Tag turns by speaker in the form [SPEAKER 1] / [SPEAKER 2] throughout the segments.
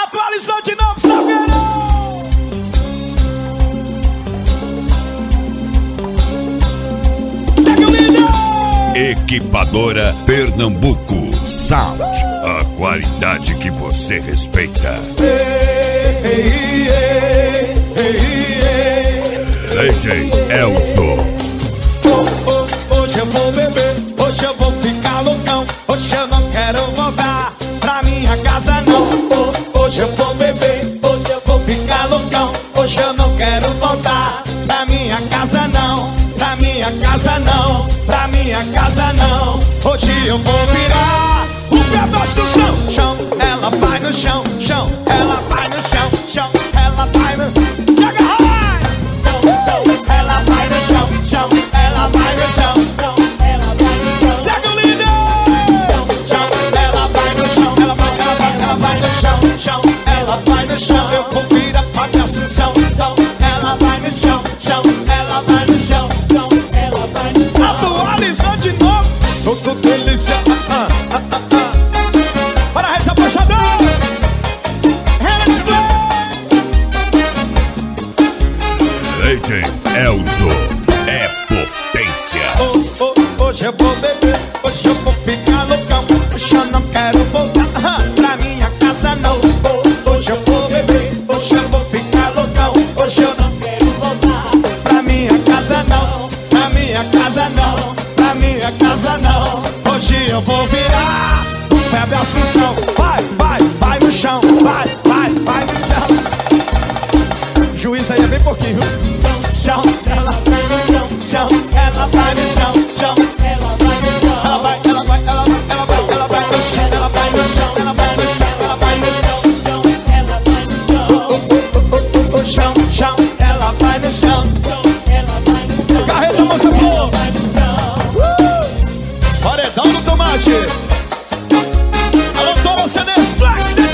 [SPEAKER 1] atualizou de novo, Salgueiro. Segue o líder.
[SPEAKER 2] Equipadora Pernambuco Sound, a qualidade que você respeita. DJ Elzo.
[SPEAKER 1] Hoje eu vou beber, hoje eu vou ficar loucão. Hoje eu não quero voltar pra minha casa não. Hoje eu vou beber, hoje eu vou ficar loucão. Hoje eu não quero voltar pra minha casa não. Pra minha casa não, pra minha casa não. Hoje eu vou virar o pé do chão, chão. Ela vai no chão, chão. Ela vai no chão, chão. Ela vai no... Joga high! Ela vai no chão, chão. Ela vai no chão, chão. Ela vai no chão. Segue o líder! Chão, ela vai no chão. Ela vai no chão, chão. Ela vai no chão. Eu vou virar pra minha Assunção, chão. Ela vai no chão, chão. Ela vai no chão, chão. Ela vai no chão. Atualizou de novo. Tudo delícia. Para a rede apaixonada. Helix Play.
[SPEAKER 2] DJ Elzo é potência.
[SPEAKER 1] Hoje eu vou beber, hoje eu vou ficar loucão. Hoje eu não quero voltar pra minha casa não. Hoje eu vou beber, hoje eu vou ficar loucão. Hoje eu não quero voltar pra minha casa não. Pra minha casa não, pra minha casa não. Hoje eu vou virar o pé da Assunção. Vai, vai, vai no chão. Vai, vai, vai no chão. Juiz aí é bem pouquinho. Chão, ela vai no chão, chão. Ela vai no chão, chão. Ela vai no chão. Ela vai, ela vai, ela vai, ela vai, ela vai no chão. Ela vai no chão, ela vai no chão. Ela vai no chão, chão. Ela vai no chão. Chão, chão. Ela vai no chão. Ela vai no chão. Carreta, moça boa. Paredão do tomate. Alô, toma CDs, Black CD.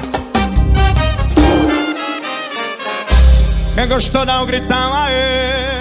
[SPEAKER 1] Quem gostou dá um gritão, aê.